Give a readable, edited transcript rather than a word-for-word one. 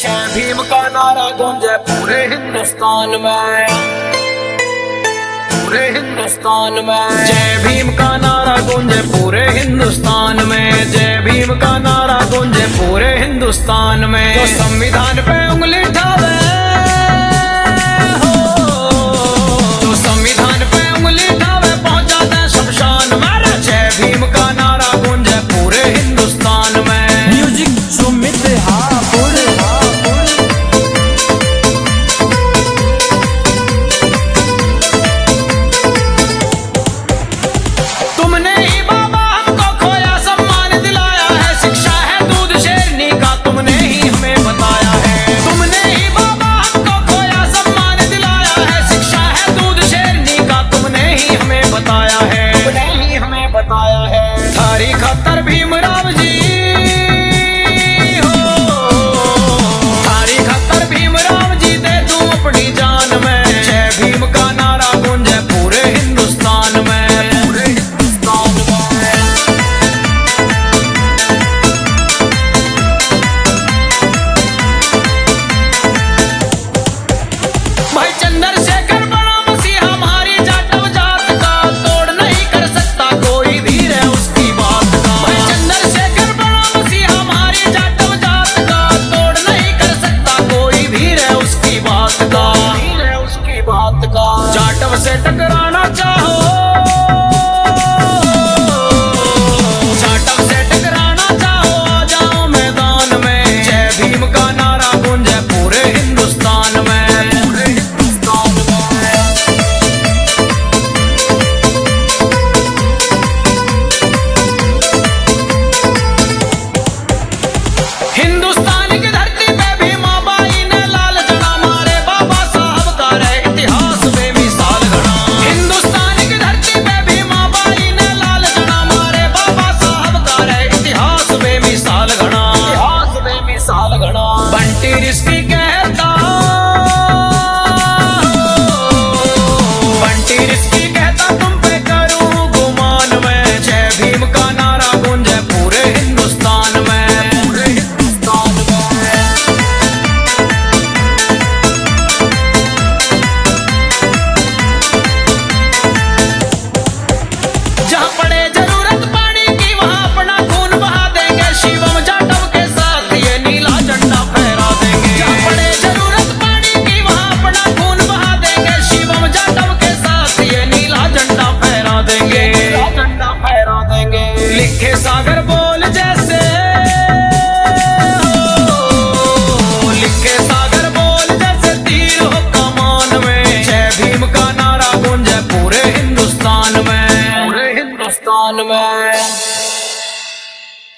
जय भीम का नारा गूंजे पूरे हिंदुस्तान में, पूरे हिंदुस्तान में। जय भीम का नारा गूंजे पूरे हिंदुस्तान में, जय भीम का नारा गूंजे पूरे हिंदुस्तान में। तो संविधान पे उंगली उठावे हो, तो संविधान पे उंगली उठावे पहुंचा दे शमशान में। जय भीम का नारा गूंजे पूरे हिंदुस्तान में। म्यूजिक सुमित हापुड़। तुमने ही बाबा हमको खोया सम्मान दिलाया है, शिक्षा है दूध शेरनी का तुमने ही हमें बताया है। तुमने ही बाबा हमको खोया सम्मान दिलाया है, शिक्षा है दूध शेरनी का तुमने ही हमें बताया है, तुमने ही हमें बताया है। थारी खातर भीमराव जी हो, थारी खातर भीमराव जी दे दूं अपनी जान में। जय भीम का नारा गूंजे पूरे हिंदुस्तान में, पूरे हिंदुस्तान में। भाई चंद्रशेखर बड़ा मसीहा हमारी जाटव जात का, तोड़ नहीं कर सकता कोई भी रे उसकी बात का। भाई चंद्रशेखर बड़ा मसीहा हमारी जाटव जात का, तोड़ नहीं कर सकता कोई भी रे उसकी बात का, उसकी बात का। जाटव से टकराना चाहो, जाटव से टकराना चाहो आ जाओ मैदान में। जय भीम का नारा गूंजे पूरे हिंदुस्तान में, पूरे हिंदुस्तान में। हिंदुस्तान की धरती पे भीमा बाई ने लाल झंडा मारे, बाबा साहब का रहे इतिहास बेमिसाल घड़ा। हिंदुस्तान की धरती पे भीमा बाई ने लाल झंडा मारे, बाबा साहब का रहे इतिहास बेमिसाल घड़ा, इतिहास बेमिसाल घड़ा। बंटी रिश्ती कहता, बंटी रिश्ती कहता तुम पे करूं गुमान में। जय भीम का नारा गूंजे पूरे हिंदुस्तान में, पूरे हिंदुस्तान में। जहाँ पड़े जरूरत पानी की वहाँ अपना खून बहा देंगे, शिवम जाटव के साथ ये नीला झंडा फहरा देंगे। जहाँ पड़े जरूरत पानी की वहाँ अपना खून बहा देंगे, शिवम जाटव के साथ ये नीला झंडा फहरा देंगे, झंडा फहरा देंगे। लिखे सागर बोल जैसे हो, लिखे सागर बोल जैसे तीर हो कमान में। जय भीम का नारा गूंजे पूरे हिंदुस्तान में, पूरे हिंदुस्तान में।